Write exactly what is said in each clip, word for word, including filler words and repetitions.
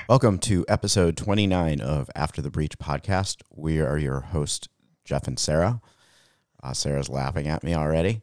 Welcome to episode twenty-nine of After the Breach podcast. We are your hosts, Jeff and Sarah. Uh, Sarah's laughing at me already.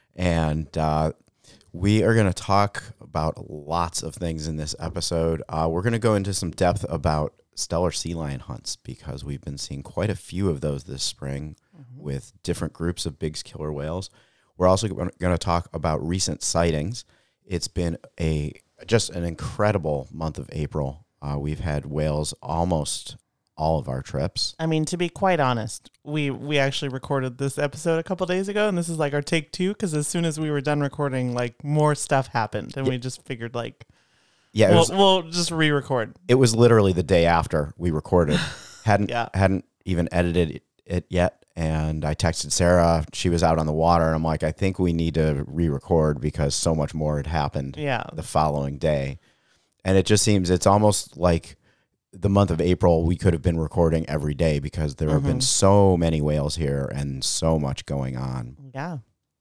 And uh, we are going to talk about lots of things in this episode. Uh, we're going to go into some depth about Steller sea lion hunts because we've been seeing quite a few of those this spring mm-hmm. with different groups of big killer whales. We're also going to talk about recent sightings. It's been a just an incredible month of April. Uh, we've had whales almost all of our trips. I mean, to be quite honest, we, we actually recorded this episode a couple days ago, and this is like our take two, because as soon as we were done recording, like, more stuff happened, and yeah. we just figured, like, yeah, we'll, was, we'll just re-record. It was literally the day after we recorded. hadn't yeah. hadn't even edited it yet, and I texted Sarah. She was out on the water, and I'm like, I think we need to re-record because so much more had happened yeah. the following day. And it just seems it's almost like the month of April, we could have been recording every day because there mm-hmm. have been so many whales here and so much going on. Yeah.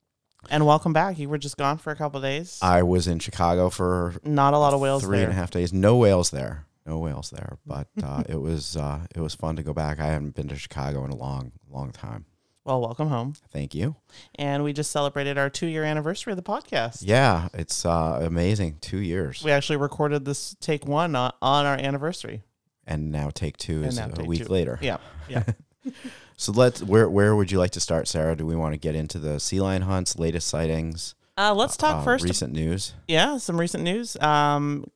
And welcome back. You were just gone for a couple of days. I was in Chicago for not a lot of whales three there. and a half days. No whales there. No whales there. But uh, it was uh, it was fun to go back. I haven't been to Chicago in a long, long time. Well, welcome home. Thank you. And we just celebrated our two-year anniversary of the podcast. Yeah, it's uh, amazing. Two years. We actually recorded this take one on, on our anniversary. And now take two and is a take week two. later. Yeah, yeah. So let's. Where where would you like to start, Sarah? Do we want to get into the sea lion hunts, latest sightings? Uh, let's talk uh, first. Recent news. Yeah, some recent news. Um,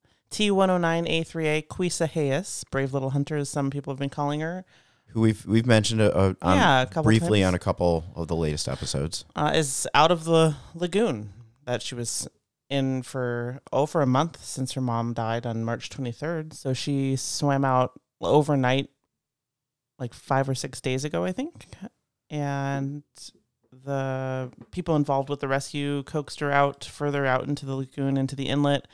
T one oh nine A three A Quisa Hayes, brave little hunter, as some people have been calling her. Who we've we've mentioned a, a, on, yeah, a couple briefly times. on a couple of the latest episodes. Uh, is out of the lagoon that she was in for oh for a month since her mom died on March twenty-third. So she swam out overnight, like five or six days ago, I think. And the people involved with the rescue coaxed her out further out into the lagoon, into the inlet,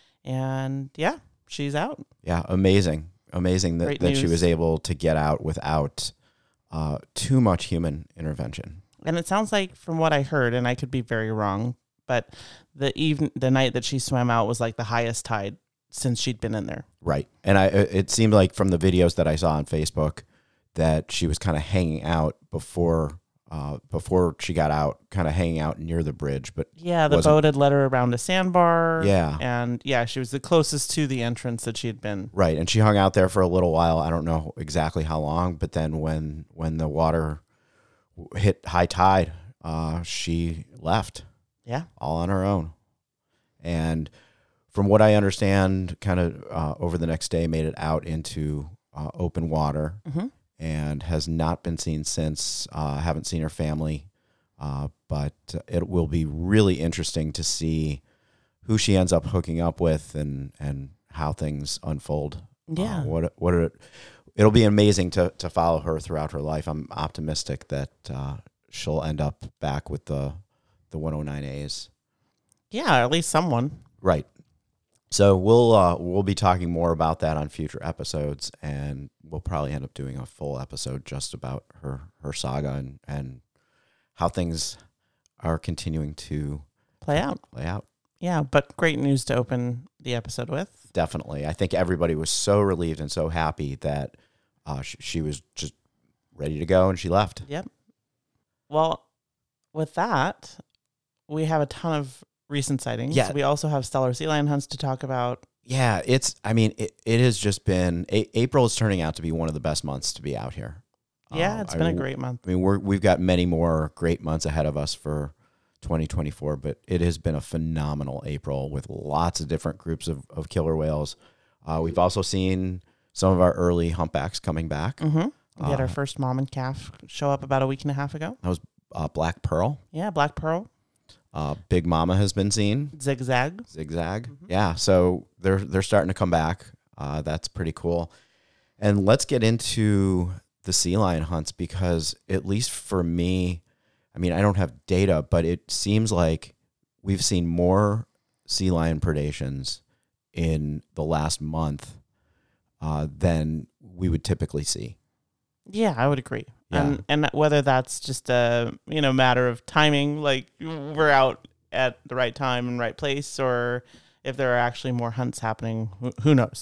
and yeah, she's out. Yeah, amazing. Amazing that, that she was able to get out without uh, too much human intervention. And it sounds like, from what I heard, and I could be very wrong, but the even the night that she swam out was like the highest tide since she'd been in there. Right. And I it seemed like from the videos that I saw on Facebook that she was kind of hanging out before uh, before she got out, kind of hanging out near the bridge. But yeah, the boat had led her around a sandbar. Yeah. And yeah, she was the closest to the entrance that she had been. Right. And she hung out there for a little while. I don't know exactly how long, but then when when the water hit high tide, uh, she left. Yeah. All on her own. And from what I understand, kind of uh, over the next day, made it out into uh, open water. Mm-hmm. And has not been seen since. I uh, haven't seen her family, uh, but it will be really interesting to see who she ends up hooking up with and, and how things unfold. Yeah. Uh, what what are, it'll be amazing to to follow her throughout her life. I'm optimistic that uh, she'll end up back with the the one oh nine A's. Yeah, at least someone. Right. So we'll uh, we'll be talking more about that on future episodes, and we'll probably end up doing a full episode just about her her saga and, and how things are continuing to play out. Play out. Yeah, but great news to open the episode with. Definitely, I think everybody was so relieved and so happy that uh, she, she was just ready to go, and she left. Yep. Well, with that, we have a ton of recent sightings. Yeah. We also have Steller sea lion hunts to talk about. Yeah, it's, I mean, it, it has just been, a, April is turning out to be one of the best months to be out here. Yeah, um, it's been I, a great month. I mean, we're, we've got many more great months ahead of us for twenty twenty-four, but it has been a phenomenal April with lots of different groups of, of killer whales. Uh, we've also seen some of our early humpbacks coming back. Mm-hmm. We had uh, our first mom and calf show up about a week and a half ago. That was uh, Black Pearl. Yeah, Black Pearl. Uh, Big Mama has been seen. Zigzag. Zigzag. Mm-hmm. Yeah, so they're they're starting to come back. Uh, that's pretty cool. And let's get into the sea lion hunts because, at least for me, I mean, I don't have data, but it seems like we've seen more sea lion predations in the last month uh, than we would typically see. Yeah, I would agree. Yeah. And and whether that's just a, you know, matter of timing, like we're out at the right time and right place, or if there are actually more hunts happening, who knows? But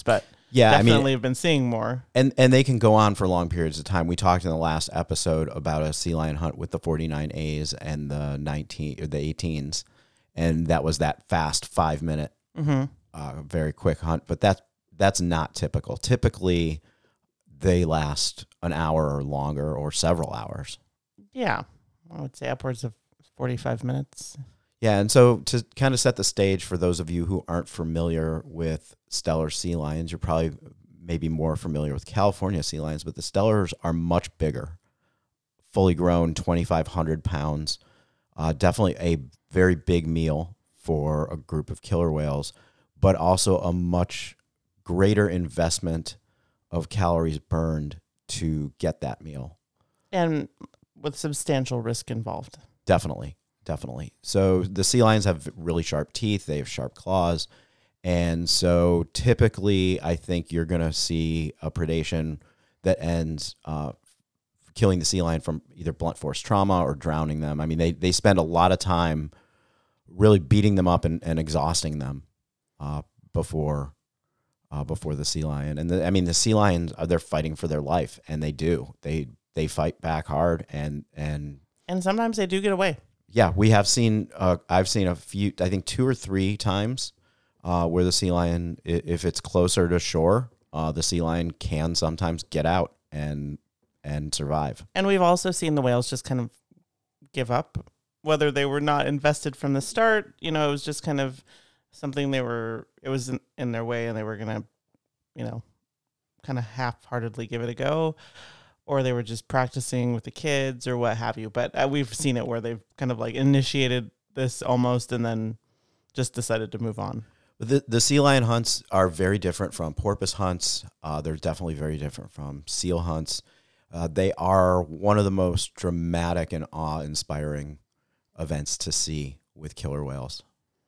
Yeah, definitely I mean, have been seeing more. And and they can go on for long periods of time. We talked in the last episode about a sea lion hunt with the forty-nine A's and the nineteen or the eighteens, and that was that fast five minute, Mm-hmm. uh, very quick hunt. But that's that's not typical. Typically, they last an hour or longer, or several hours. Yeah, I would say upwards of forty-five minutes. Yeah, and so to kind of set the stage for those of you who aren't familiar with Steller sea lions, you're probably maybe more familiar with California sea lions, but the Stellers are much bigger, fully grown, twenty-five hundred pounds. Uh, definitely a very big meal for a group of killer whales, but also a much greater investment of calories burned to get that meal. And with substantial risk involved. Definitely. Definitely. So the sea lions have really sharp teeth. They have sharp claws. And so typically, I think you're going to see a predation that ends uh, killing the sea lion from either blunt force trauma or drowning them. I mean, they, they spend a lot of time really beating them up and, and exhausting them uh, before uh, before the sea lion. And the, I mean, the sea lions, they're fighting for their life, and they do. They they fight back hard, and and And sometimes they do get away. yeah, we have seen, uh, I've seen a few, I think two or three times uh, where the sea lion, if it's closer to shore, uh, the sea lion can sometimes get out and and survive. And we've also seen the whales just kind of give up, whether they were not invested from the start. You know, it was just kind of something they were, it was in, in their way, and they were going to, you know, kind of half-heartedly give it a go. Or they were just practicing with the kids or what have you. But uh, we've seen it where they've kind of like initiated this almost and then just decided to move on. The, the sea lion hunts are very different from porpoise hunts. Uh, they're definitely very different from seal hunts. Uh, they are one of the most dramatic and awe-inspiring events to see with killer whales.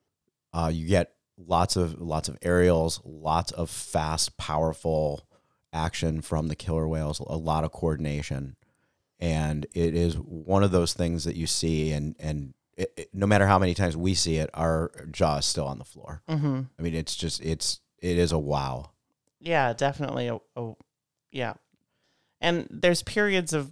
Uh, you get lots of lots of aerials, lots of fast, powerful action from the killer whales, a lot of coordination, and it is one of those things that you see, and and it, it, no matter how many times we see it, our jaw is still on the floor. Mm-hmm. I mean, it's just it's it is a wow. Yeah, definitely. A, a, yeah, and there's periods of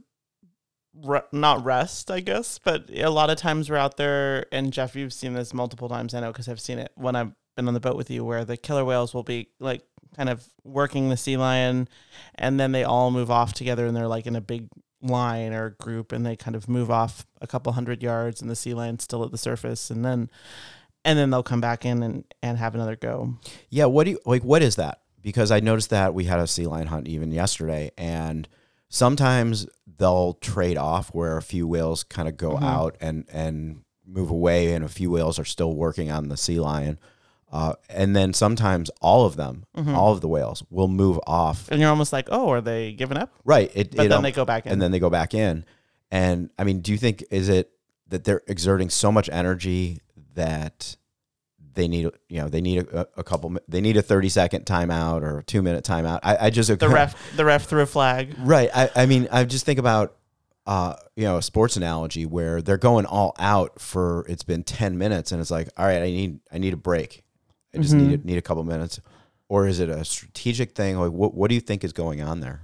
re- not rest, I guess, but a lot of times we're out there, and Jeff, you've seen this multiple times. I know because I've seen it when I've been on the boat with you, where the killer whales will be like kind of working the sea lion, and then they all move off together, and they're like in a big line or group, and they kind of move off a couple hundred yards, and the sea lion's still at the surface, and then and then they'll come back in and, and have another go. Yeah, what do you like? What is that? Because I noticed that we had a sea lion hunt even yesterday, and sometimes they'll trade off where a few whales kind of go mm-hmm. out and and move away, and a few whales are still working on the sea lion. Uh, and then sometimes all of them, mm-hmm. all of the whales will move off. And you're almost like, oh, are they giving up? Right. It, but it, then um, they go back in. And then they go back in. And, I mean, do you think, is it that they're exerting so much energy that they need, you know, they need a, a couple, they need a thirty second timeout or a two minute timeout? I, I just... The ref the ref threw a flag. Right. I, I mean, I just think about, uh, you know, a sports analogy where they're going all out for, it's been ten minutes, and it's like, all right, I need, I need a break. I just mm-hmm. need need a couple minutes. Or is it a strategic thing? Like, what what do you think is going on there?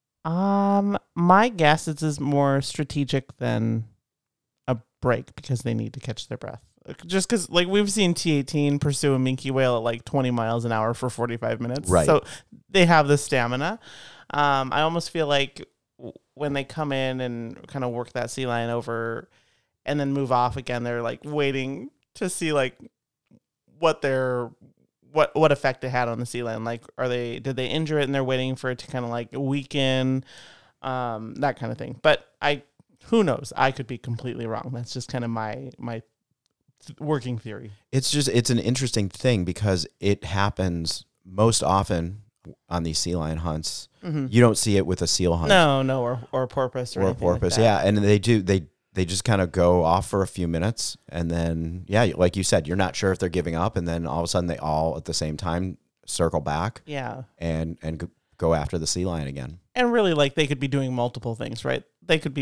Um, my guess is is more strategic than a break, because they need to catch their breath. Just because, like, we've seen T eighteen pursue a minke whale at like twenty miles an hour for forty-five minutes. Right. So they have the stamina. Um, I almost feel like when they come in and kind of work that sea lion over and then move off again, they're like waiting to see like what their what what effect it had on the sea lion. Like, are they did they injure it and they're waiting for it to kind of like weaken, um, that kind of thing. But I who knows? I could be completely wrong. That's just kind of my my th- working theory. It's just it's an interesting thing because it happens most often on these sea lion hunts. Mm-hmm. You don't see it with a seal hunt. No, no, or or a porpoise or, or a porpoise. Like yeah, and they do they. They just kind of go off for a few minutes, and then, yeah, like you said, you're not sure if they're giving up, and then all of a sudden they all at the same time circle back, yeah, and and go after the sea lion again. And really, like, they could be doing multiple things, right? They could be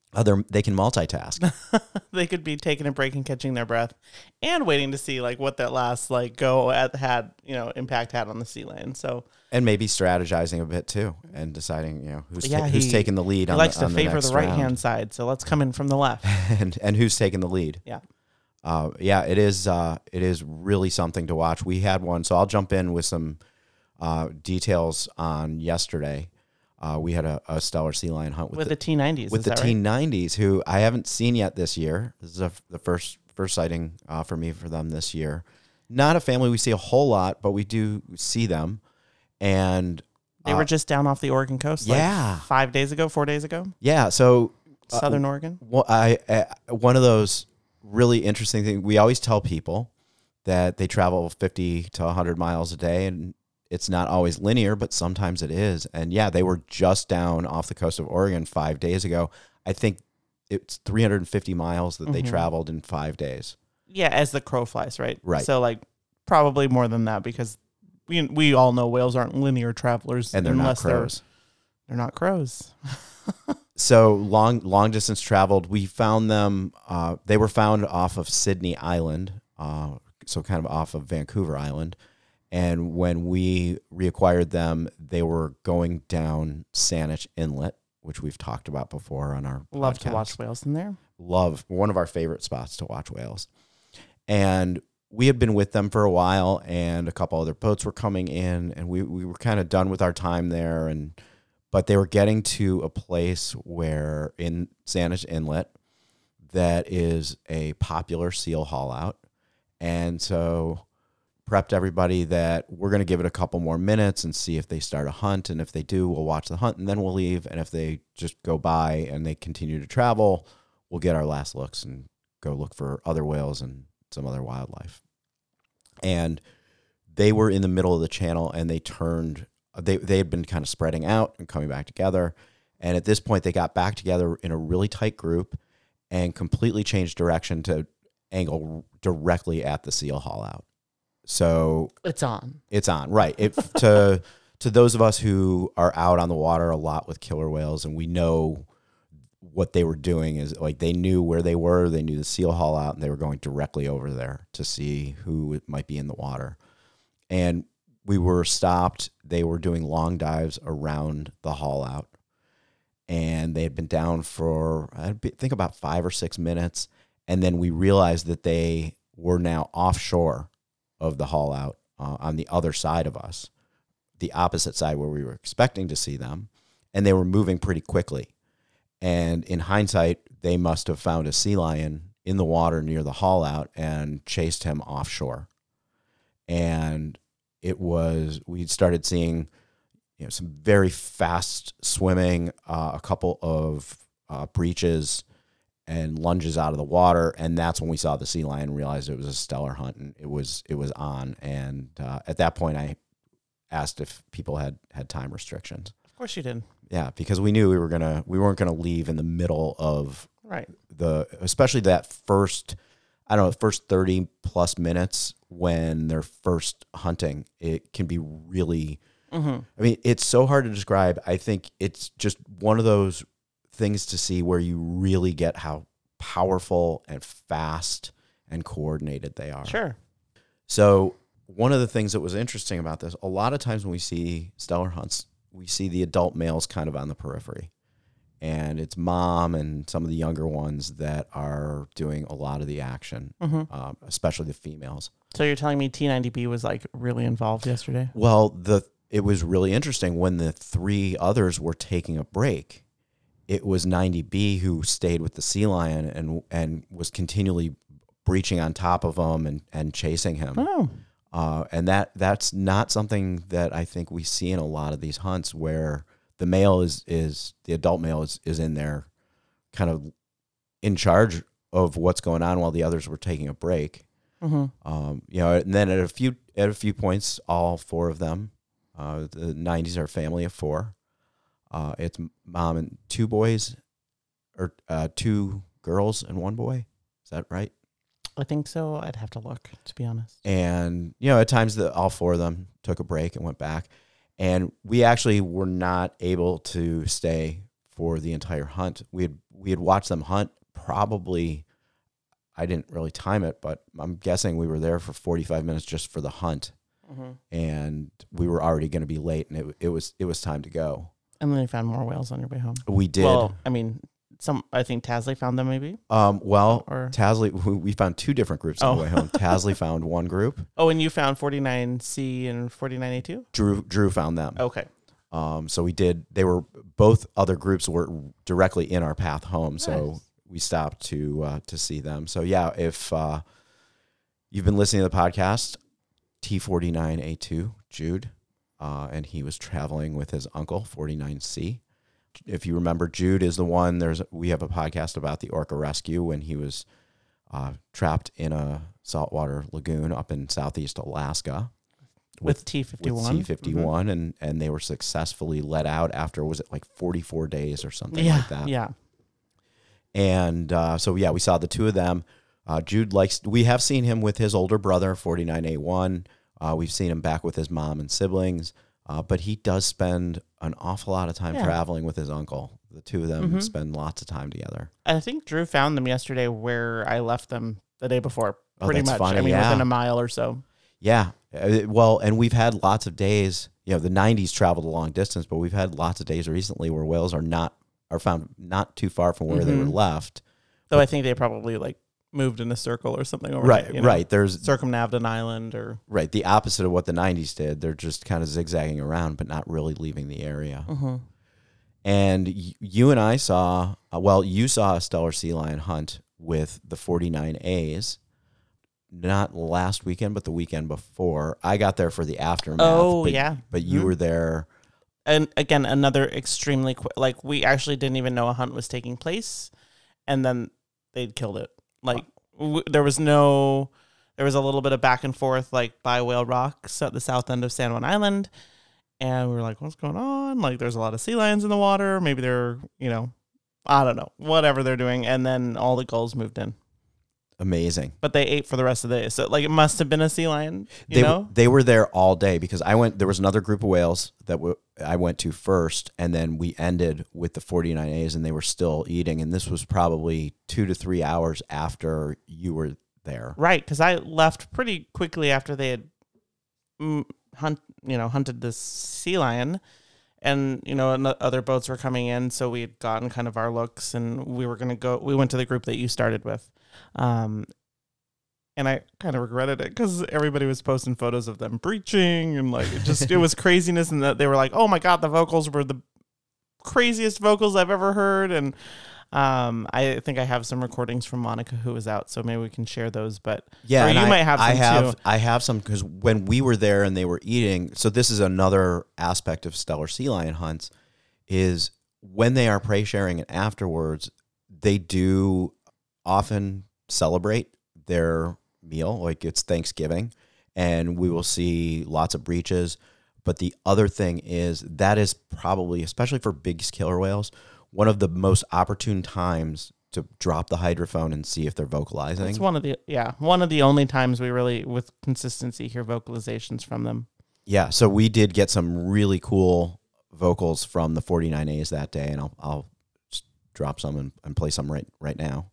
Other they can multitask. They could be taking a break and catching their breath, and waiting to see like what that last like go at had you know impact had on the sea lion. So And maybe strategizing a bit too, and deciding you know who's Yeah, ta- who's he- taking the lead. he on likes the, to on the favor next the right round. hand side, so let's come in from the left. and and who's taking the lead. Yeah. Uh, yeah, it is. Uh, it is really something to watch. We had one, so I'll jump in with some uh, details on yesterday. Uh, we had a, a stellar sea lion hunt with, With the, the T nineties, with is the that T right? nineties, who I haven't seen yet this year. This is a, the first first sighting uh, for me for them this year. Not a family we see a whole lot, but we do see them. And They uh, were just down off the Oregon coast, like yeah. five days ago, four days ago, yeah, so uh, Southern Oregon. Well, I uh, one of those really interesting things. We always tell people that they travel fifty to one hundred miles a day, and it's not always linear, but sometimes it is. And yeah, they were just down off the coast of Oregon five days ago. I think it's three hundred fifty miles that they Mhm. traveled in five days. Yeah, as the crow flies, right? Right. So like probably more than that because we we all know whales aren't linear travelers, And they're not unless crows. They're, they're not crows. So long, long distance traveled. We found them. Uh, they were found off of Sydney Island, uh, so kind of off of Vancouver Island. And when we reacquired them, they were going down Saanich Inlet, which we've talked about before on our Love to podcast. watch whales in there. Love, one of our favorite spots to watch whales. And we had been with them for a while, and a couple other boats were coming in, and we, we were kind of done with our time there. And but they were getting to a place where in Saanich Inlet that is a popular seal haul out. And so prepped everybody that we're going to give it a couple more minutes and see if they start a hunt. And if they do, we'll watch the hunt and then we'll leave. And if they just go by and they continue to travel, we'll get our last looks and go look for other whales and some other wildlife. And they were in the middle of the channel, and they turned, they, they had been kind of spreading out and coming back together. And at this point, they got back together in a really tight group and completely changed direction to angle directly at the seal haul out. So It's on. it's on, right? It, to to those of us who are out on the water a lot with killer whales, and we know what they were doing is like they knew where they were, they knew the seal haul out, and they were going directly over there to see who might be in the water. And we were stopped. They were doing long dives around the haul out, and they had been down for I think about five or six minutes, and then we realized that they were now offshore of the haul out uh, on the other side of us, the opposite side where we were expecting to see them, and they were moving pretty quickly. And in hindsight, they must have found a sea lion in the water near the haul out and chased him offshore. And it was, we started seeing, you know, some very fast swimming, uh, a couple of uh, breaches and lunges out of the water, and that's when we saw the sea lion and realized it was a stellar hunt, and it was it was on. And uh, at that point, I asked if people had had time restrictions. Of course you did. Yeah, because we knew we were gonna we weren't gonna leave in the middle of Right. the, especially that first, I don't know, first thirty plus minutes when they're first hunting. It can be really, Mm-hmm. I mean, it's so hard to describe. I think it's just one of those things to see where you really get how powerful and fast and coordinated they are. Sure. So one of the things that was interesting about this, a lot of times when we see stellar hunts, we see the adult males kind of on the periphery, and it's mom and some of the younger ones that are doing a lot of the action, Mm-hmm. um, especially the females. So you're telling me T ninety B was like really involved yesterday? Well, the it was really interesting when the three others were taking a break. It was ninety B who stayed with the sea lion and and was continually breaching on top of him and, and chasing him. Oh. Uh, and that that's not something that I think we see in a lot of these hunts where the male is, is the adult male is, is in there kind of in charge of what's going on while the others were taking a break. Mm-hmm. Um, you know, and then at a few at a few points, all four of them, uh, the nineties are a family of four. Uh, it's mom and two boys, or uh, two girls and one boy. Is that right? I think so. I'd have to look, to be honest. And, you know, at times the, all four of them took a break and went back. And we actually were not able to stay for the entire hunt. We had we had watched them hunt probably. I didn't really time it, but I'm guessing we were there for forty-five minutes just for the hunt, mm-hmm. and we were already going to be late, and it it was it was time to go. And then you found more whales on your way home. We did. Well, I mean, some I think Tasley found them maybe. Um, well, or, Tasley, we found two different groups on oh. the way home. Tasley found one group. Oh, and you found forty-nine C and forty-nine A too? Drew Drew found them. Okay. Um, so we did. They were both other groups were directly in our path home. Nice. So we stopped to uh, to see them. So yeah, if uh, you've been listening to the podcast, T forty-nine A two, Jude, uh, and he was traveling with his uncle, forty-nine C. If you remember, Jude is the one. There's we have a podcast about the orca rescue when he was uh, trapped in a saltwater lagoon up in southeast Alaska with, with T fifty-one. With T fifty-one, mm-hmm. and and they were successfully let out after was it like forty-four days or something yeah, like that. Yeah. And uh, so, yeah, we saw the two of them. Uh, Jude likes, we have seen him with his older brother, forty-nine A one. Uh, we've seen him back with his mom and siblings. Uh, but he does spend an awful lot of time yeah. traveling with his uncle. The two of them mm-hmm. spend lots of time together. I think Drew found them yesterday where I left them the day before. Pretty oh, that's much. Funny. I mean, yeah. within a mile or so. Yeah. Uh, well, and we've had lots of days, you know, the nineties traveled a long distance, but we've had lots of days recently where whales are not, are found not too far from where mm-hmm. they were left. Though but, I think they probably like moved in a circle or something. Over right, that, you know, right. There's circumnavigate an island or right. The opposite of what the nineties did. They're just kind of zigzagging around, but not really leaving the area. Mm-hmm. And y- you and I saw, uh, well, you saw a Steller sea lion hunt with the forty-nine A's. Not last weekend, but the weekend before. I got there for the aftermath. Oh, but, yeah. But you mm-hmm. were there. And again, another extremely quick, like we actually didn't even know a hunt was taking place. And then they'd killed it. Like w- there was no, there was a little bit of back and forth, like by Whale Rocks at the south end of San Juan Island. And we were like, what's going on? Like there's a lot of sea lions in the water. Maybe they're, you know, I don't know, whatever they're doing. And then all the gulls moved in. Amazing. But they ate for the rest of the day. So like it must have been a sea lion, you they, know? They were there all day because I went, there was another group of whales that w- I went to first, and then we ended with the forty-nine A's and they were still eating. And this was probably two to three hours after you were there. Right. Cause I left pretty quickly after they had mm, hunt, you know, hunted this sea lion. And, you know, other boats were coming in. So we had gotten kind of our looks and we were going to go, we went to the group that you started with. Um, and I kind of regretted it because everybody was posting photos of them breaching and like, it just, it was craziness. And that they were like, oh my God, the vocals were the craziest vocals I've ever heard. And, um, I think I have some recordings from Monica who was out, so maybe we can share those, but yeah, or you I, might have some I have, too. I have some because when we were there and they were eating, so this is another aspect of Steller sea lion hunts is when they are prey sharing and afterwards, they do often celebrate their meal, like it's Thanksgiving, and we will see lots of breaches. But the other thing is that is probably, especially for big killer whales, one of the most opportune times to drop the hydrophone and see if they're vocalizing. It's one of the, yeah, one of the only times we really, with consistency, hear vocalizations from them. Yeah, so we did get some really cool vocals from the forty-nine A's that day, and I'll I'll just drop some and, and play some right right now.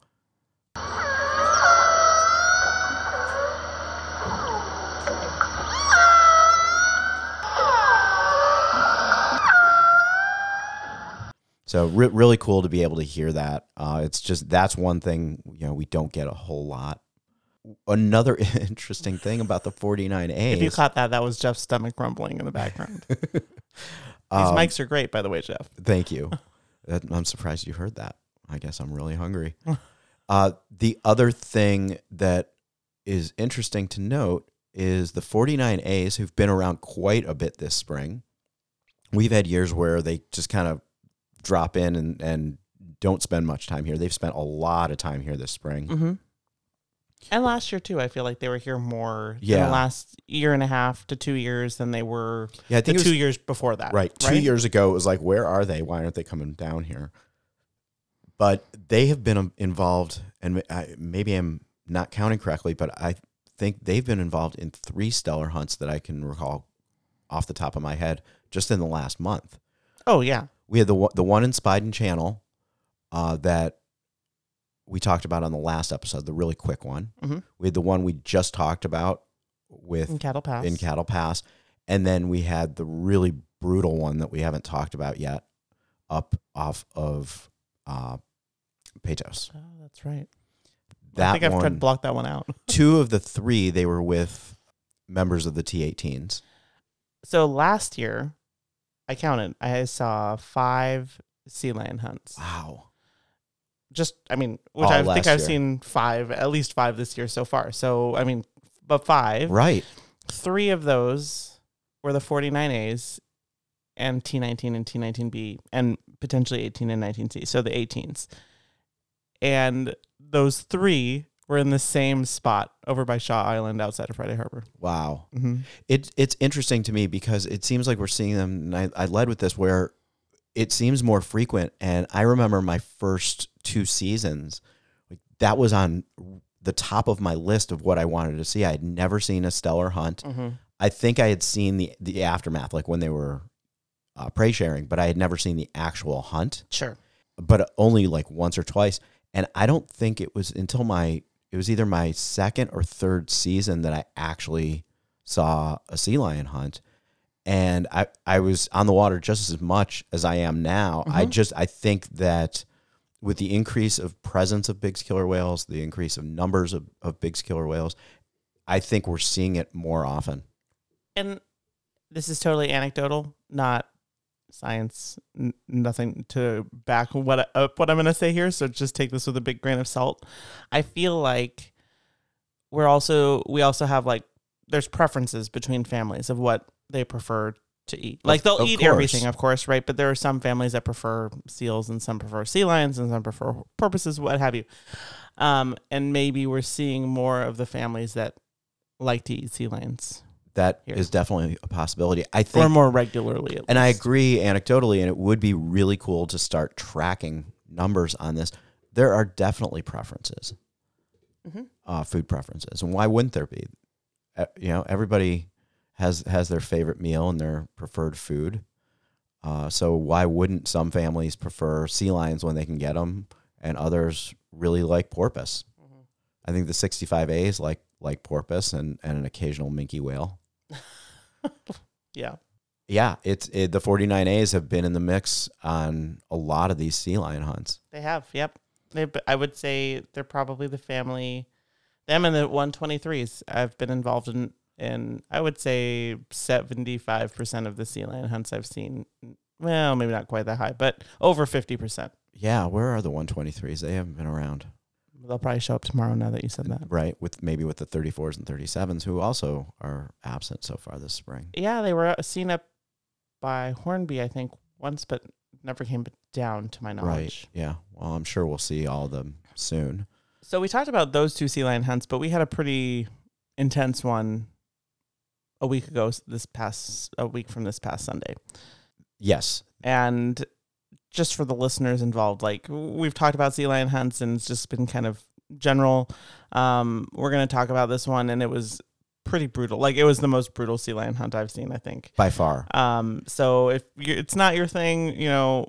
So re- really cool to be able to hear that. Uh, it's just, that's one thing, you know, we don't get a whole lot. Another interesting thing about the forty-nine A's. If you caught that, that was Jeff's stomach rumbling in the background. These um, mics are great, by the way, Jeff. Thank you. I'm surprised you heard that. I guess I'm really hungry. uh, the other thing that is interesting to note is the forty-nine A's who've been around quite a bit this spring. We've had years where they just kind of drop in and, and don't spend much time here. They've spent a lot of time here this spring. Mm-hmm. And last year, too, I feel like they were here more yeah. in the last year and a half to two years than they were yeah, I think the it was, two years before that. Right. Two right? years ago, it was like, where are they? Why aren't they coming down here? But they have been involved, and I, maybe I'm not counting correctly, but I think they've been involved in three Steller hunts that I can recall off the top of my head just in the last month. Oh, yeah. we had the one- the one in Spiden Channel uh, that we talked about on the last episode, the really quick one. Mm-hmm. We had the one we just talked about with In Cattle Pass. in Cattle Pass, and then we had the really brutal one that we haven't talked about yet, up off of uh, Pecos. Oh, that's right. That I think I've one, tried to block that one out. two of the three, they were with members of the T eighteens. So last year, I counted. I saw five sea lion hunts. Wow. Just, I mean, which All I think last I've year. seen five, at least five this year so far. So, I mean, but five. Right. Three of those were the forty-nine A's and T nineteen and T nineteen B and potentially eighteen and nineteen C. So the eighteens. And those three were in the same spot over by Shaw Island outside of Friday Harbor. Wow. Mm-hmm. It, it's interesting to me because it seems like we're seeing them, and I, I led with this, where it seems more frequent. And I remember my first two seasons, like that was on the top of my list of what I wanted to see. I had never seen a stellar hunt. Mm-hmm. I think I had seen the, the aftermath, like when they were uh, prey sharing, but I had never seen the actual hunt, Sure. but only like once or twice. And I don't think it was until my, it was either my second or third season that I actually saw a sea lion hunt. And I, I was on the water just as much as I am now. Mm-hmm. I just, I think that with the increase of presence of big killer whales, the increase of numbers of, of big killer whales, I think we're seeing it more often. And this is totally anecdotal, not science, n- nothing to back what up what I'm going to say here. So just take this with a big grain of salt. I feel like we're also, we also have like, there's preferences between families of what they prefer to eat. Like they'll Of eat course. everything, of course, right? But there are some families that prefer seals and some prefer sea lions and some prefer porpoises, what have you. Um, and maybe we're seeing more of the families that like to eat sea lions. That Here. is definitely a possibility. I think, Or more regularly, at and I least. agree anecdotally, and it would be really cool to start tracking numbers on this. There are definitely preferences, Mm-hmm. uh, food preferences, and why wouldn't there be? Uh, you know, everybody has has their favorite meal and their preferred food. Uh, so why wouldn't some families prefer sea lions when they can get them, and others really like porpoise? Mm-hmm. I think the sixty-five A's like like porpoise and, and an occasional minke whale. Yeah. Yeah, it's it, the forty-nine A's have been in the mix on a lot of these sea lion hunts. They have, yep. They, I would say they're probably the family, them and the one twenty-threes. I've been involved in, in I would say seventy-five percent of the sea lion hunts I've seen. Well, maybe not quite that high, but over fifty percent. Yeah, where are the one twenty-threes? They haven't been around. They'll probably show up tomorrow now that you said that. Right, with maybe with the thirty-fours and thirty-sevens, who also are absent so far this spring. Yeah, they were seen up by Hornby, I think, once, but never came down to my knowledge. Right, yeah. Well, I'm sure we'll see all of them soon. So we talked about those two sea lion hunts, but we had a pretty intense one a week ago, this past, a week from this past Sunday. Yes. And just for the listeners involved, like we've talked about sea lion hunts and it's just been kind of general. Um, we're going to talk about this one, and it was pretty brutal. Like it was the most brutal sea lion hunt I've seen, I think. By far. Um, so if you, it's not your thing, you know,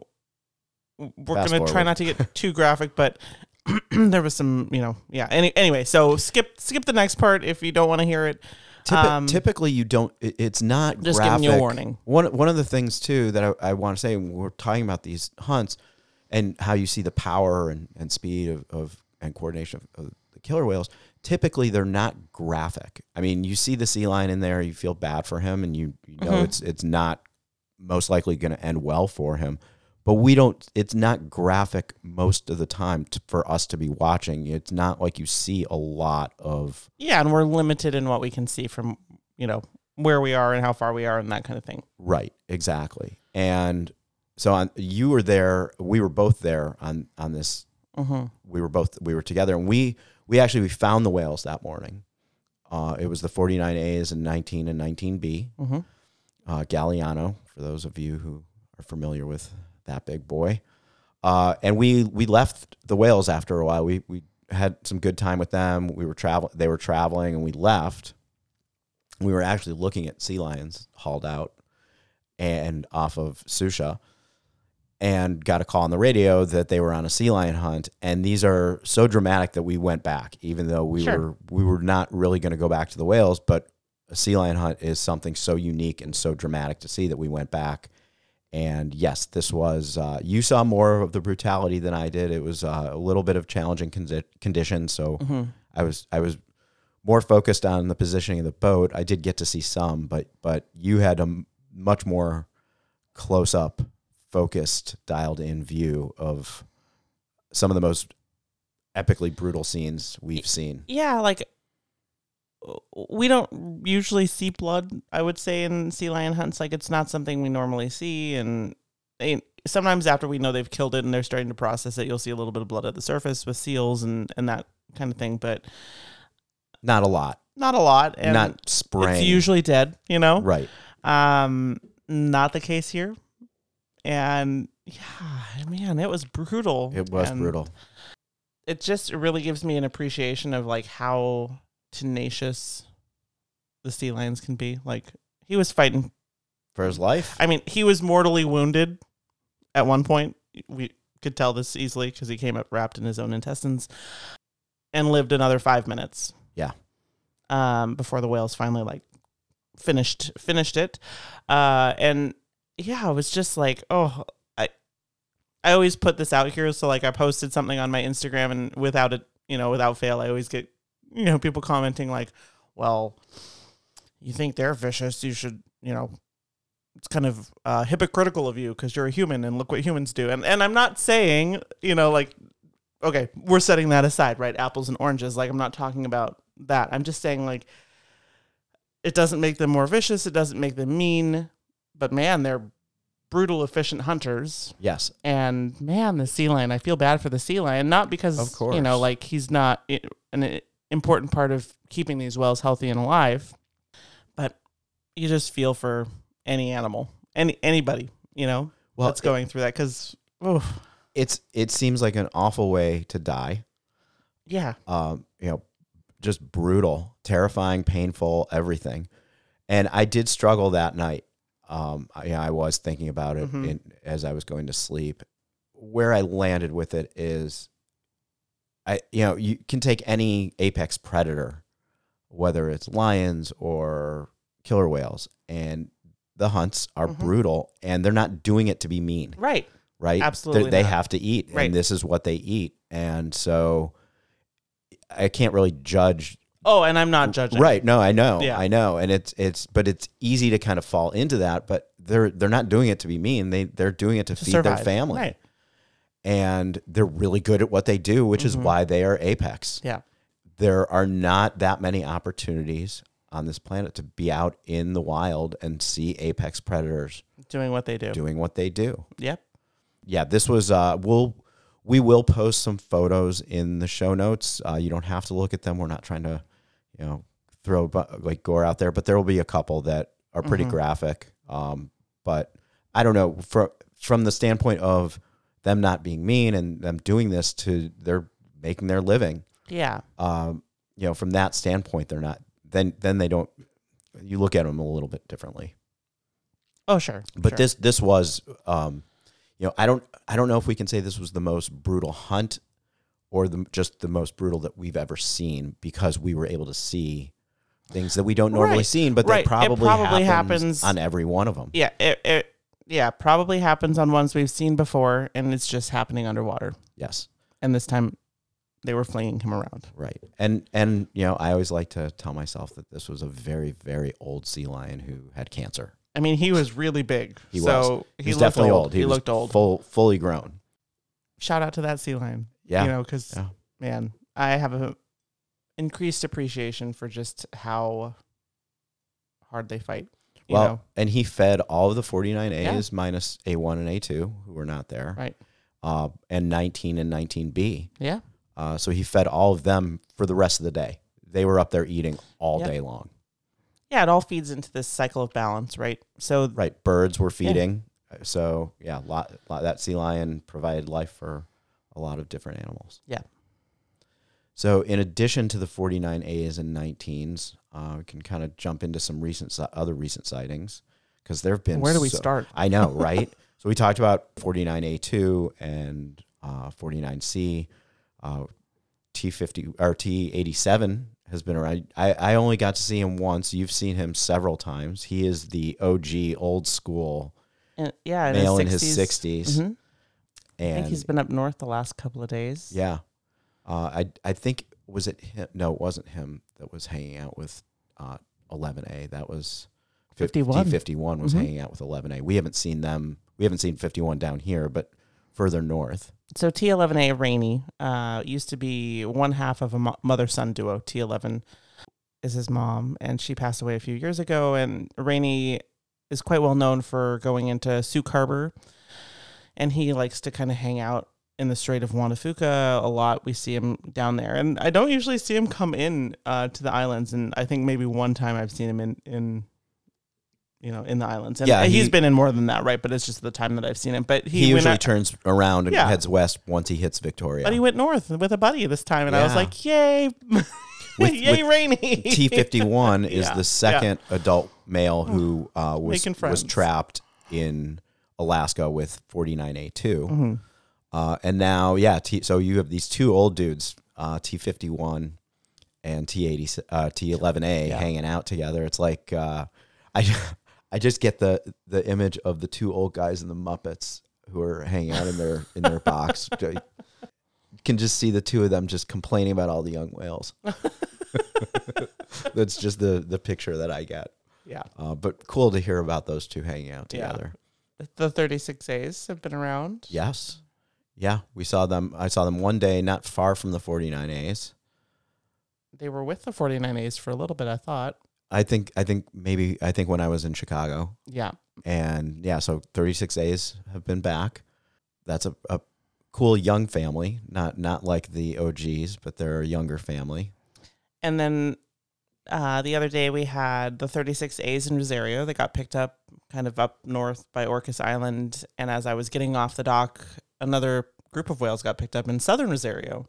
we're Fast going to try forward. not to get too graphic, but there was some, you know, yeah. Any, anyway, so skip skip the next part if you don't want to hear it. Typi- Um, typically, you don't. It, it's not Just graphic. giving you a warning. One one of the things too that I, I want to say when we're talking about these hunts and how you see the power and, and speed of, of and coordination of, of the killer whales. Typically, they're not graphic. I mean, you see the sea lion in there, you feel bad for him, and you, you know Mhm. it's it's not most likely going to end well for him. But we don't. It's not graphic most of the time to, for us to be watching. It's not like you see a lot of. Yeah, and we're limited in what we can see from, you know, where we are and how far we are and that kind of thing. Right, exactly. And so on, you were there. We were both there on on this. Mm-hmm. We were both we were together, and we we actually we found the whales that morning. Uh, it was the forty-nine A's and nineteen and nineteen B. Mm-hmm. Uh, Galliano, for those of you who are familiar with that big boy. Uh, and we we left the whales after a while. We we had some good time with them. We were travel. They were traveling, and we left. We were actually looking at sea lions hauled out and off of Susha. and got a call on the radio that they were on a sea lion hunt. And these are so dramatic that we went back, even though we Sure. were we were not really going to go back to the whales. But a sea lion hunt is something so unique and so dramatic to see that we went back. And yes, this was, uh, you saw more of the brutality than I did. It was uh, a little bit of challenging condi- conditions. So Mm-hmm. I was I was more focused on the positioning of the boat. I did get to see some, but but you had a m- much more close up, focused, dialed in view of some of the most epically brutal scenes we've seen. Yeah, like we don't usually see blood, I would say, in sea lion hunts. Like, it's not something we normally see. And they, sometimes after we know they've killed it and they're starting to process it, you'll see a little bit of blood at the surface with seals and, and that kind of thing. But Not a lot. not a lot. And Not spraying. it's usually dead, you know? Right. Um, not the case here. And yeah, man, it was brutal. It was And brutal. It just really gives me an appreciation of like how tenacious the sea lions can be. Like, he was fighting. For his life? I mean, he was mortally wounded at one point. We could tell this easily because he came up wrapped in his own intestines and lived another five minutes. Yeah. Um, before the whales finally like finished finished it. Uh, and yeah, it was just like, oh, I I always put this out here. So like I posted something on my Instagram, and without it, you know, without fail, I always get, you know, people commenting like, well, you think they're vicious, you should, you know, it's kind of uh, hypocritical of you because you're a human and look what humans do. And and I'm not saying, you know, like, okay, we're setting that aside, right? Apples and oranges. Like, I'm not talking about that. I'm just saying, like, it doesn't make them more vicious. It doesn't make them mean. But man, they're brutal, efficient hunters. Yes. And man, the sea lion, I feel bad for the sea lion, not because, Of course. you know, like he's not i- an important part of keeping these whales healthy and alive, but you just feel for any animal, any anybody, you know, Well, that's going through that. Because, oh, It's it seems like an awful way to die. yeah, Um, you know, just brutal, terrifying, painful, everything. And I did struggle that night. Um, I, I was thinking about it Mhm. in, as I was going to sleep. Where I landed with it is, I you know you can take any apex predator, whether it's lions or killer whales, and the hunts are Mhm. brutal, and they're not doing it to be mean. right. Right? Absolutely They're- They not. have to eat, Right. and this is what they eat. And so I can't really judge. Oh, and I'm not judging. Right. No, I know. Yeah. I know. And it's, it's, but it's easy to kind of fall into that, but they're, they're not doing it to be mean. They, they're doing it to, To feed survive. their family. Right. And they're really good at what they do, which is Mhm. why they are apex. Yeah. There are not that many opportunities on this planet to be out in the wild and see apex predators Doing what they do. doing what they do. Yep. Yeah, this was, uh, we'll, we will post some photos in the show notes. Uh, you don't have to look at them. We're not trying to, you know, throw bu- like gore out there, but there will be a couple that are pretty Mhm. graphic. Um, but I don't know, from, from the standpoint of them not being mean and them doing this to, they're making their living. Yeah. Um, you know, from that standpoint, they're not, then, then they don't, you look at them a little bit differently. Oh, sure. But sure. this this was, um, you know, I don't I don't know if we can say this was the most brutal hunt or the just the most brutal that we've ever seen, because we were able to see things that we don't normally Right. see, but Right. they It probably, probably happens, happens- on every one of them. Yeah, it, it yeah, probably happens on ones we've seen before, and it's just happening underwater. Yes, And this time, they were flinging him around. right. And and you know, I always like to tell myself that this was a very very old sea lion who had cancer. I mean, he was really big. He so was. He He's looked definitely old. old. He, was looked old. full fully grown. Shout out to that sea lion. Yeah. You know, because Yeah. man, I have a increased appreciation for just how hard they fight. You Well, know? and he fed all of the forty-nine A's Yeah. minus A one and A two, who were not there. Right. Uh, and nineteen and nineteen B. Yeah. Uh, so he fed all of them for the rest of the day. They were up there eating all Yep. day long. Yeah, it all feeds into this cycle of balance, right? So Right. Birds were feeding. So, yeah, lot, lot, that sea lion provided life for a lot of different animals. Yeah. So in addition to the forty-nine A's and nineteens, uh, we can kind of jump into some recent si- other recent sightings, because there have been where do we so- start? I know, right? So we talked about forty-nine A two and uh, forty-nine C. Uh, T fifty or T eighty-seven has been around. I, I only got to see him once. You've seen him several times. He is the O G old school And, yeah, in male his in his sixties. Mm-hmm. And I think he's been up north the last couple of days. yeah. Uh, I I think, was it him? No, it wasn't him that was hanging out with uh, eleven A. That was fifty-one. T fifty-one was Mm-hmm. hanging out with eleven A. We haven't seen them. We haven't seen fifty-one down here, but further north. So T eleven A Rainey uh, used to be one half of a mo- mother-son duo. T eleven is his mom, and she passed away a few years ago. And Rainey is quite well known for going into Souk Harbor, and he likes to kind of hang out in the Strait of Juan de Fuca a lot. We see him down there, and I don't usually see him come in uh, to the islands. And I think maybe one time I've seen him in in. You know, in the islands. And Yeah, he's he- been in more than that, right? But it's just the time that I've seen him. But he, He, went usually out- turns around and Yeah. heads west once he hits Victoria. But he went north with a buddy this time, and I was Yeah. like, "Yay, With- yay, with Rainey!" T fifty-one is Yeah, the second adult male who uh, was Making was friends. trapped in Alaska with forty-nine A two. Mhm. Uh, and now, yeah, T, so you have these two old dudes, uh, T fifty-one and T eighty, uh, T eleven A, Yeah. hanging out together. It's like uh, I, I just get the the image of the two old guys in the Muppets who are hanging out in their in their box. You can just see the two of them just complaining about all the young whales. That's just the the picture that I get. Yeah, Uh, but cool to hear about those two hanging out Yeah. together. the thirty-six A's have been around. Yes. Yeah, we saw them. I saw them one day not far from the forty-nine A's. They were with the forty-nine A's for a little bit, I thought. I think I think maybe I think when I was in Chicago. Yeah, And yeah, so thirty-six A's have been back. That's a, a cool young family, not not like the O Gs, but they're a younger family. and then uh, the other day we had the thirty-six A's in Rosario. They got picked up kind of up north by Orcas Island, and as I was getting off the dock, another group of whales got picked up in southern Rosario.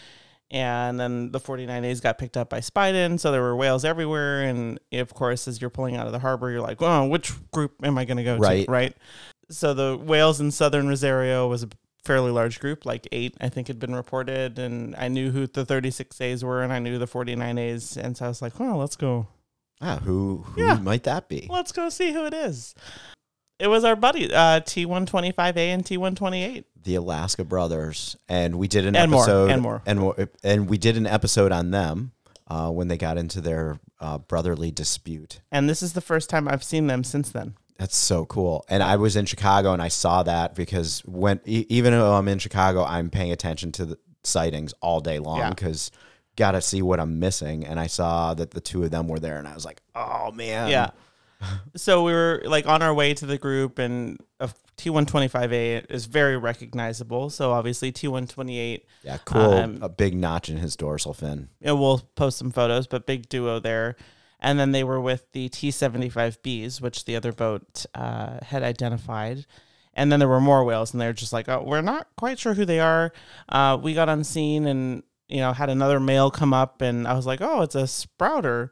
And then the forty-nine A's got picked up by Spiden, so there were whales everywhere. And of course, as you're pulling out of the harbor, you're like, "Oh, which group am I going to go Right. to?" Right. So the whales in southern Rosario was a fairly large group, like eight, I think, had been reported. And I knew who the thirty-six A's were, and I knew the forty-nine A's, and so I was like, "Well, let's go, Ah, who who Yeah. might that be? let's go see who it is." It was our buddy, uh, T one twenty-five A and T one twenty-eight. The Alaska Brothers, and we did an And more, episode and more. and more, and we did an episode on them uh, when they got into their uh, brotherly dispute. And this is the first time I've seen them since then. That's so cool. And I was in Chicago and I saw that because when e- even though I'm in Chicago, I'm paying attention to the sightings all day long Yeah. because got to see what I'm missing. And I saw that the two of them were there, and I was like, oh man, Yeah. So we were like on our way to the group, and a T one twenty-five A is very recognizable. So obviously T one twenty-eight, yeah, cool. Um, A big notch in his dorsal fin. and we'll post some photos, but big duo there. And then they were with the T seventy-five Bs, which the other boat uh, had identified. And then there were more whales, and they're just like, oh, we're not quite sure who they are. Uh, we got on scene and, you know, had another male come up, and I was like, oh, it's a sprouter.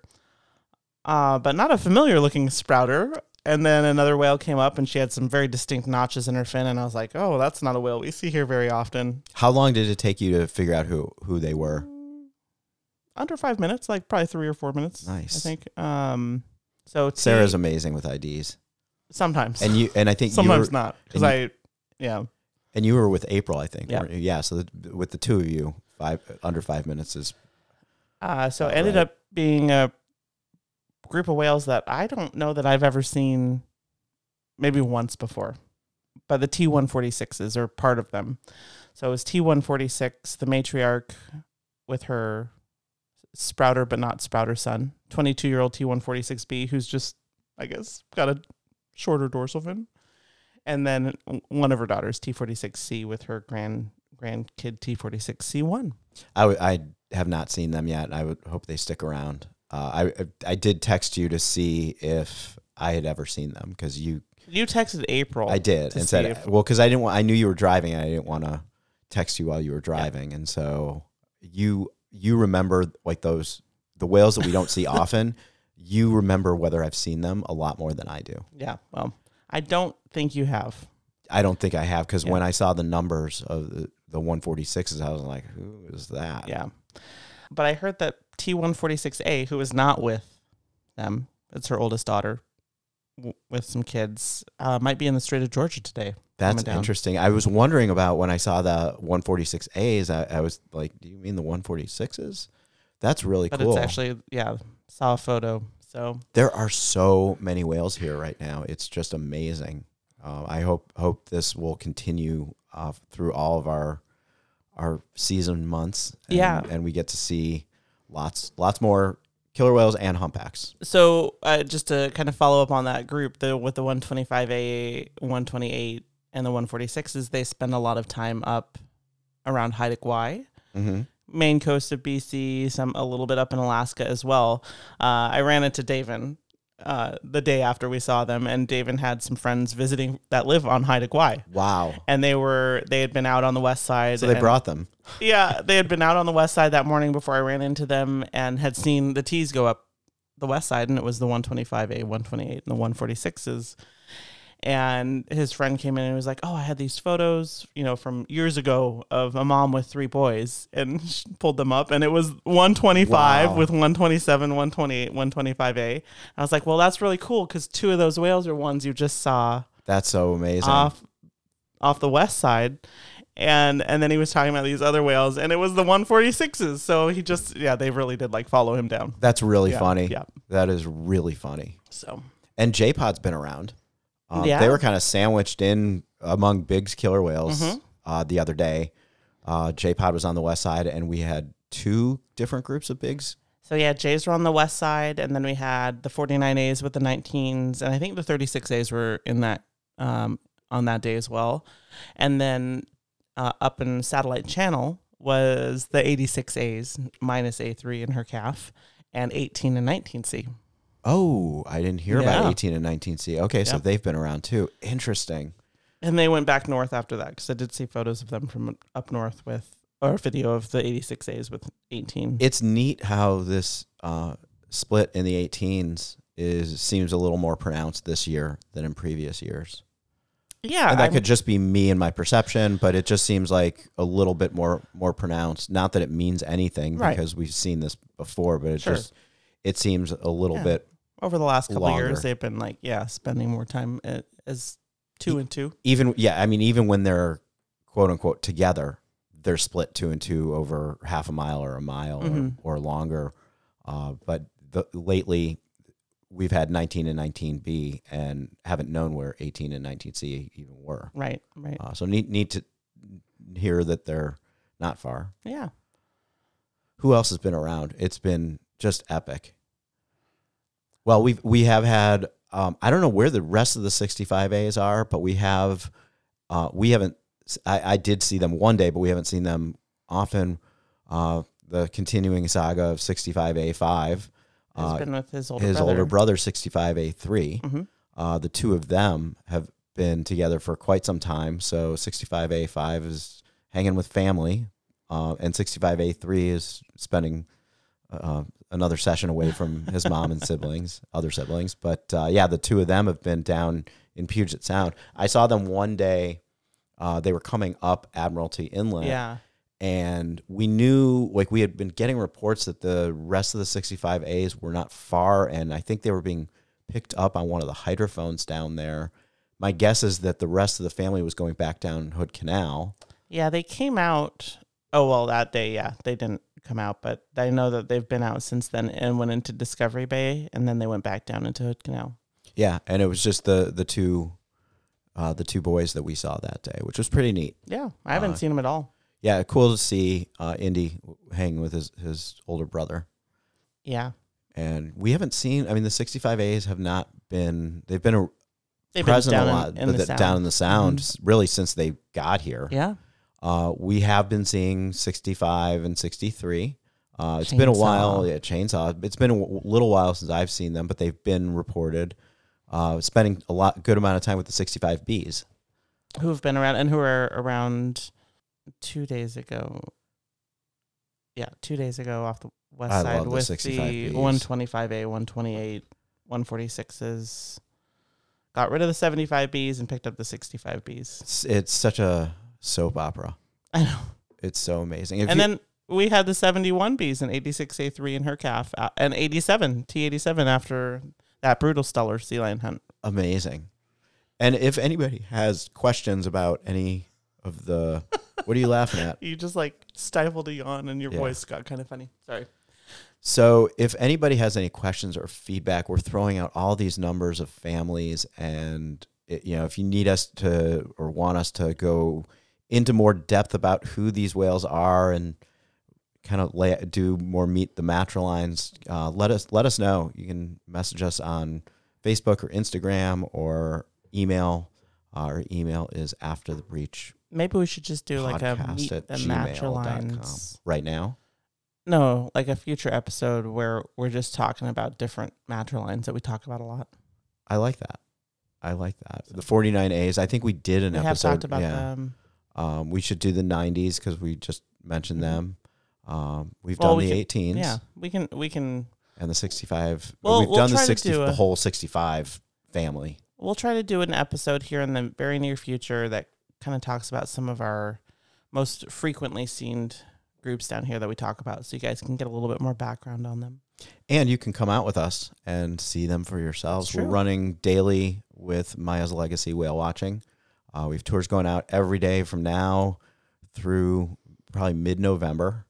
Uh, but not a familiar looking sprouter. And then another whale came up, and she had some very distinct notches in her fin, and I was like, oh, that's not a whale we see here very often. How long did it take you to figure out who who they were? Under five minutes, like probably three or four minutes. Nice. I think. Um, so T- Sarah's amazing with I Ds, sometimes, and you and I think sometimes you were, not, because and I, yeah, and you were with April, I think. Yeah. weren't you? Yeah. So the, with the two of you, five under five minutes is uh, so it All ended right. up being a group of whales that I don't know that I've ever seen, maybe once before, but the T one forty-sixes are part of them. So it was T one forty-six, the matriarch, with her sprouter but not sprouter son, twenty-two year old T one forty-six B, who's just, I guess, got a shorter dorsal fin, and then one of her daughters, T forty-six C, with her grand grandkid T forty-six C one. I, w- I have not seen them yet. I would hope they stick around. Uh, I I did text you to see if I had ever seen them because you You texted April. I did to and see said if- well because I didn't want I knew you were driving and I didn't want to text you while you were driving, and so you you remember like those the whales that we don't see often. You remember whether I've seen them a lot more than I do. Yeah, well, I don't think you have. I don't think I have, because Yeah. when I saw the numbers of the, the one forty-sixes, I was like, who is that? Yeah. But I heard that T one forty-six A, who is not with them, it's her oldest daughter w- with some kids, uh, might be in the Strait of Georgia today. That's coming down. interesting. I was wondering about when I saw the one forty-six A's, I, I was like, do you mean the one forty-sixes? That's really But cool. it's actually, yeah, saw a photo. So There are so many whales here right now. It's just amazing. Uh, I hope hope this will continue uh, through all of our our season months. And, Yeah. and we get to see lots lots more killer whales and humpbacks. So uh, just to kind of follow up on that group, the with the one twenty-five A, one twenty-eight, and the one forty-sixes, they spend a lot of time up around Haida Gwaii, Mm-hmm. main coast of B C, some a little bit up in Alaska as well. Uh, I ran into Davin uh, the day after we saw them, and Davin had some friends visiting that live on Haida Gwaii. Wow. And they were they had been out on the west side. So they and- brought them. Yeah, they had been out on the west side that morning before I ran into them, and had seen the T's go up the west side, and it was the one twenty-five A, one twenty-eight, and the one forty-sixes. And his friend came in and was like, "Oh, I had these photos, you know, from years ago of a mom with three boys," and she pulled them up, and it was one twenty-five Wow. with one twenty-seven, one twenty-eight, one twenty-five A. I was like, "Well, that's really cool, because two of those whales are ones you just saw That's so amazing. off off the west side." And and then he was talking about these other whales, and it was the one forty-sixes. So he just, yeah, they really did like follow him down. That's really Yeah, funny. yeah. That is really funny. So And J-Pod's been around. Um, Yeah. They were kind of sandwiched in among Big's killer whales Mhm. uh, the other day. Uh, J-Pod was on the west side, and we had two different groups of Bigs. so yeah, Jays were on the west side, and then we had the forty-nine A's with the nineteens, and I think the thirty-six A's were in that um, on that day as well. And then uh, up in Satellite Channel was the eighty-six A's minus A three in her calf, and eighteen and nineteen C. Oh, I didn't hear Yeah. about eighteen and nineteen C. Okay, so Yeah. they've been around too. Interesting. And they went back north after that, because I did see photos of them from up north with, or a video of the eighty-six A's with eighteen. It's neat how this uh, split in the eighteens is seems a little more pronounced this year than in previous years. yeah, And that I'm- could just be me and my perception, but it just seems like a little bit more more pronounced. Not that it means anything, Right. because we've seen this before, but it Sure. just it seems a little Yeah. bit. over the last couple of longer. years, they've been like, yeah, spending more time at, as two and two. Even yeah, I mean, even when they're quote unquote together, they're split two and two over half a mile or a mile Mhm. or, or longer. Uh, but the, lately, we've had nineteen and nineteen B, and haven't known where eighteen and nineteen C even were. Right, right. Uh, so need need to hear that they're not far. Yeah. Who else has been around? It's been just epic. Well, we we have had. Um, I don't know where the rest of the sixty-five A's are, but we have. Uh, we haven't. I, I did see them one day, but we haven't seen them often. Uh, the continuing saga of sixty-five A five. He's Uh, been with his older his brother. older brother, sixty-five A three. Mhm. Uh, the two of them have been together for quite some time. So sixty-five A five is hanging with family, uh, and sixty-five A three is spending uh, another session away from his mom and siblings, other siblings. But uh, yeah, the two of them have been down in Puget Sound. I saw them one day. Uh, they were coming up Admiralty Inlet. Yeah. And we knew, like, we had been getting reports that the rest of the sixty-five A's were not far, and I think they were being picked up on one of the hydrophones down there. My guess is that the rest of the family was going back down Hood Canal. Yeah, they came out. Oh, well, that day, yeah, they didn't come out, but I know that they've been out since then and went into Discovery Bay, and then they went back down into Hood Canal. Yeah, and it was just the the two uh, the two boys that we saw that day, which was pretty neat. Yeah, I haven't Uh, seen them at all. Yeah, cool to see uh, Indy hanging with his, his older brother. Yeah. And we haven't seen, I mean, the sixty-five A's have not been, they've been a, They've been present down a in- lot, in but the that- Sound. down in the Sound, Mhm. really since they got here. Yeah. Uh, we have been seeing sixty-five and sixty-three. Uh, it's been a Chainsaw. while. Yeah, Chainsaw. It's been a w- little while since I've seen them, but they've been reported. Uh, spending a lot, good amount of time with the sixty-five B's. Who've been around and who are around two days ago. Yeah, two days ago off the west I side love the with sixty-five the Bs. one twenty-five A, one twenty-eight, one forty-sixes. got rid of the seventy-five Bs and picked up the sixty-five Bs. It's, it's such a soap opera. I know. It's so amazing. If and you, then we had the seventy-one Bs and eighty-six A three in her calf uh, and eighty-seven T eighty-seven after that brutal stellar sea lion hunt. Amazing. And if anybody has questions about any of the, what are you laughing at? You just like stifled a yawn and your Yeah. voice got kind of funny. Sorry. So if anybody has any questions or feedback, we're throwing out all these numbers of families, and it, you know, if you need us to or want us to go into more depth about who these whales are and kind of lay, do more meet the matrilines, uh, let us let us know. You can message us on Facebook or Instagram or email. Our email is after the breach Maybe we should just do like a podcast meet at the gmail dot com. matrilines. Right now. No, like a future episode where we're just talking about different matrilines that we talk about a lot. I like that. I like that. The forty-nine A's. I think we did an We have episode. talked about yeah. them. Um, we should do the nineties because we just mentioned Mhm. them. Um, we've Well, done we the can- eighteens Yeah, we can we can and the sixty-five. Well, we've we'll done the try to sixty, do a- the whole sixty-five family. we'll try to do an episode here in the very near future that kind of talks about some of our most frequently seen groups down here that we talk about, so you guys can get a little bit more background on them. And you can come out with us and see them for yourselves. It's We're true. running daily with Maya's Legacy Whale Watching. Uh, we have tours going out every day from now through probably mid-November.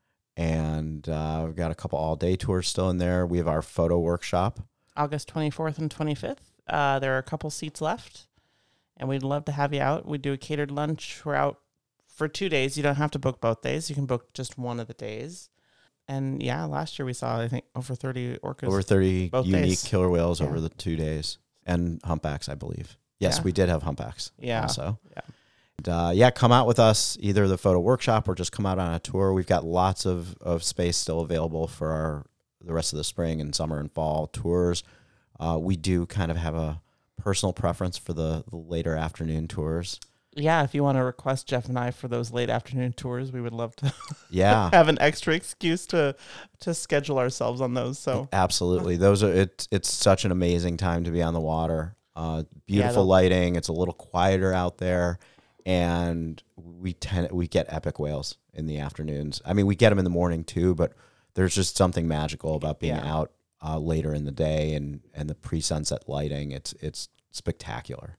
And uh, we've got a couple all-day tours still in there. We have our photo workshop. August twenty-fourth and twenty-fifth. Uh, there are a couple seats left, and we'd love to have you out. We do a catered lunch. We're out for two days. You don't have to book both days. You can book just one of the days. And yeah, last year we saw, I think, over thirty orcas. Over thirty both unique days. killer whales Yeah. over the two days. And humpbacks, I believe. Yes, Yeah. we did have humpbacks. Yeah. Also. Yeah. And, uh, yeah, come out with us, either the photo workshop or just come out on a tour. We've got lots of, of space still available for our the rest of the spring and summer and fall tours. Uh, we do kind of have a personal preference for the, the later afternoon tours. Yeah, if you want to request Jeff and I for those late afternoon tours, we would love to Yeah. have an extra excuse to to schedule ourselves on those. So Absolutely. Those are it's it's such an amazing time to be on the water. Uh, beautiful they'll- lighting. It's a little quieter out there, and we tend we get epic whales in the afternoons. I mean, we get them in the morning too, but there's just something magical about being Yeah. out uh, later in the day and and the pre-sunset lighting. It's it's spectacular.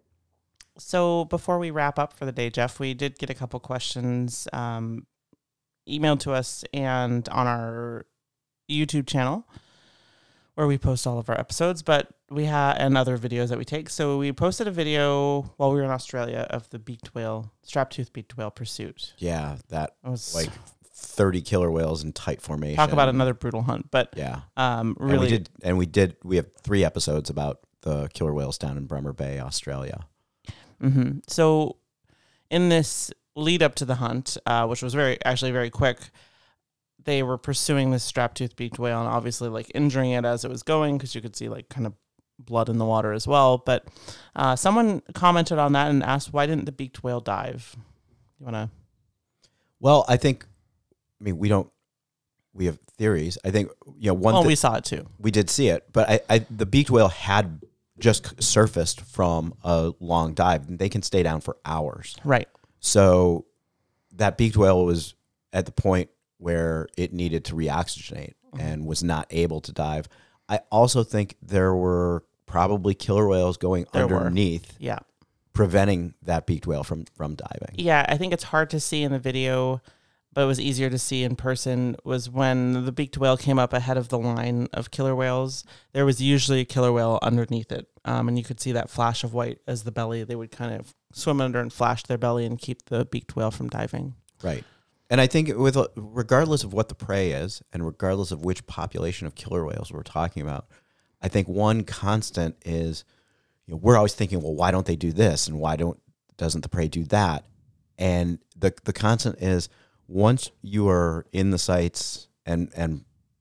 So before we wrap up for the day, Jeff, we did get a couple questions um, emailed to us and on our YouTube channel where we post all of our episodes, but we have and other videos that we take. So we posted a video while we were in Australia of the beaked whale, strap-toothed beaked whale pursuit. Yeah, that It was like thirty killer whales in tight formation. talk about another brutal hunt, but Yeah. um, And we really did and we did we have three episodes about the killer whales down in Bremer Bay, Australia. hmm So, in this lead up to the hunt, uh, which was very actually very quick, they were pursuing this strap-toothed beaked whale and obviously like injuring it as it was going because you could see like kind of blood in the water as well. But uh, someone commented on that and asked, "Why didn't the beaked whale dive?" You want to? Well, I think, I mean, we don't, we have theories. I think, you know, one Well, thing, we we, saw it too. did see it, but I, I, the beaked whale had just surfaced from a long dive, and they can stay down for hours. Right. So that beaked whale was at the point where it needed to reoxygenate Mhm. and was not able to dive. I also think there were probably killer whales going There were. underneath, Yeah. preventing that beaked whale from, from diving. Yeah, I think it's hard to see in the video, but it was easier to see in person, was when the beaked whale came up ahead of the line of killer whales, there was usually a killer whale underneath it. Um, and you could see that flash of white as the belly. They would kind of swim under and flash their belly and keep the beaked whale from diving. Right. And I think with regardless of what the prey is and regardless of which population of killer whales we're talking about, I think one constant is, you know, we're always thinking, well, why don't they do this? And why don't doesn't the prey do that? And the the constant is, once you are in the sights and, and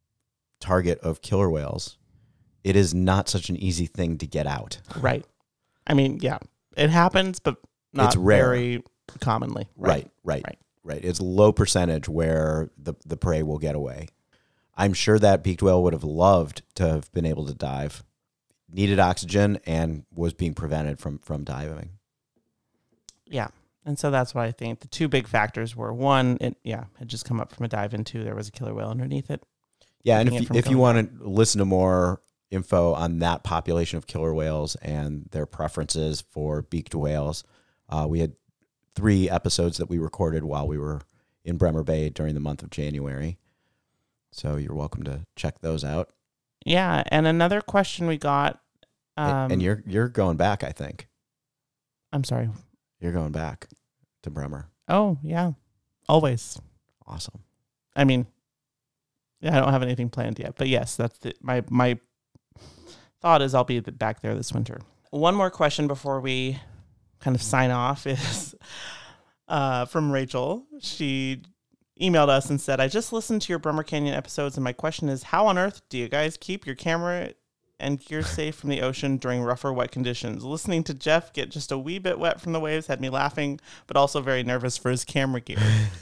target of killer whales, it is not such an easy thing to get out. Right. I mean, yeah, it happens, but not It's rare. very commonly. Right, right, Right. right. It's low percentage where the, the prey will get away. I'm sure that beaked whale would have loved to have been able to dive. needed oxygen and was being prevented from, from diving. Yeah. And so that's why I think the two big factors were, one, it yeah, had just come up from a dive, and two, there was a killer whale underneath it. Yeah, and if you, if you want to listen to more info on that population of killer whales and their preferences for beaked whales, uh, we had three episodes that we recorded while we were in Bremer Bay during the month of January. So you're welcome to check those out. Yeah, and another question we got. Um, and, and you're you're going back, I think. I'm sorry. You're going back to Bremer. Oh, yeah. Always. Awesome. I mean, yeah, I don't have anything planned yet, but yes, that's the, my my thought is I'll be back there this winter. One more question before we kind of sign off is uh, from Rachel. She emailed us and said, I just listened to your Bremer Canyon episodes, and my question is, how on earth do you guys keep your camera and gear safe from the ocean during rough or wet conditions? Listening to Jeff get just a wee bit wet from the waves had me laughing, but also very nervous for his camera gear.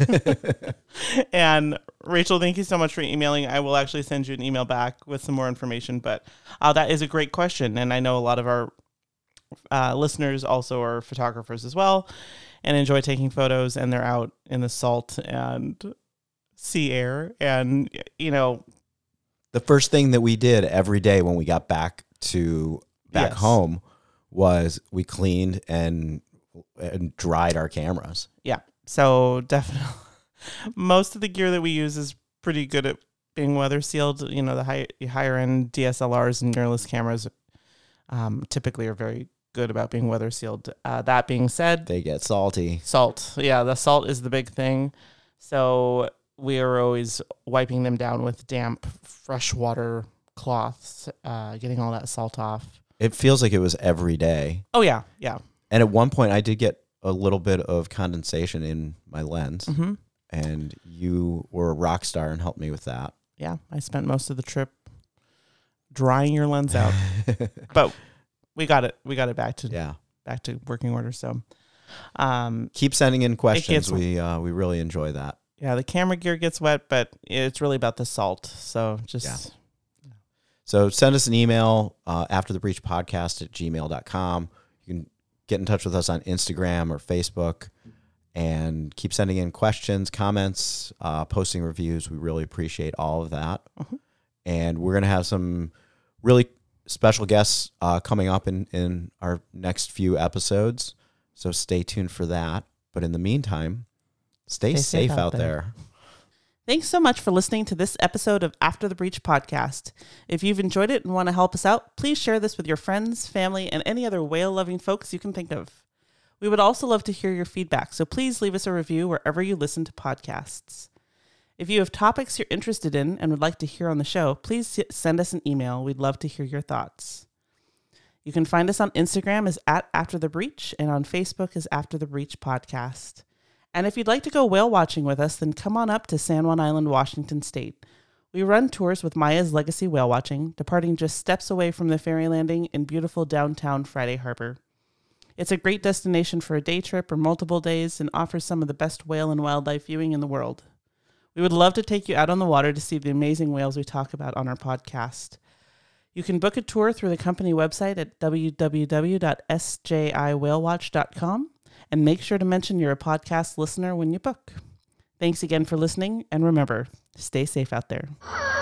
And Rachel, thank you so much for emailing. I will actually send you an email back with some more information, but uh, that is a great question. And I know a lot of our uh, listeners also are photographers as well and enjoy taking photos, and they're out in the salt and sea air. And, you know, the first thing that we did every day when we got back to back yes. home was we cleaned and and dried our cameras. Yeah. So definitely most of the gear that we use is pretty good at being weather sealed. You know, the high, higher end D S L Rs and mirrorless cameras um, typically are very good about being weather sealed. Uh, that being said, they get salty. Salt. Yeah. The salt is the big thing. So we are always wiping them down with damp, freshwater cloths, uh, getting all that salt off. It feels like it was every day. Oh, yeah, yeah. And at one point, I did get a little bit of condensation in my lens, mm-hmm. and you were a rock star and helped me with that. Yeah, I spent most of the trip drying your lens out, but we got it. We got it back to yeah. back to working order. So, um, keep sending in questions. Gets, we uh, we really enjoy that. Yeah, the camera gear gets wet, but it's really about the salt. So just... Yeah. So send us an email, uh, after the breach podcast at gmail dot com. You can get in touch with us on Instagram or Facebook, and keep sending in questions, comments, uh, posting reviews. We really appreciate all of that. Uh-huh. And we're going to have some really special guests uh, coming up in, in our next few episodes. So stay tuned for that. But in the meantime... Stay, Stay safe, safe out, out there. there. Thanks so much for listening to this episode of After the Breach podcast. If you've enjoyed it and want to help us out, please share this with your friends, family, and any other whale-loving folks you can think of. We would also love to hear your feedback, so please leave us a review wherever you listen to podcasts. If you have topics you're interested in and would like to hear on the show, please send us an email. We'd love to hear your thoughts. You can find us on Instagram as at After the Breach, and on Facebook as After the Breach podcast. And if you'd like to go whale watching with us, then come on up to San Juan Island, Washington State. We run tours with Maya's Legacy Whale Watching, departing just steps away from the ferry landing in beautiful downtown Friday Harbor. It's a great destination for a day trip or multiple days and offers some of the best whale and wildlife viewing in the world. We would love to take you out on the water to see the amazing whales we talk about on our podcast. You can book a tour through the company website at w w w dot s j i whale watch dot com. And make sure to mention you're a podcast listener when you book. Thanks again for listening, and remember, stay safe out there.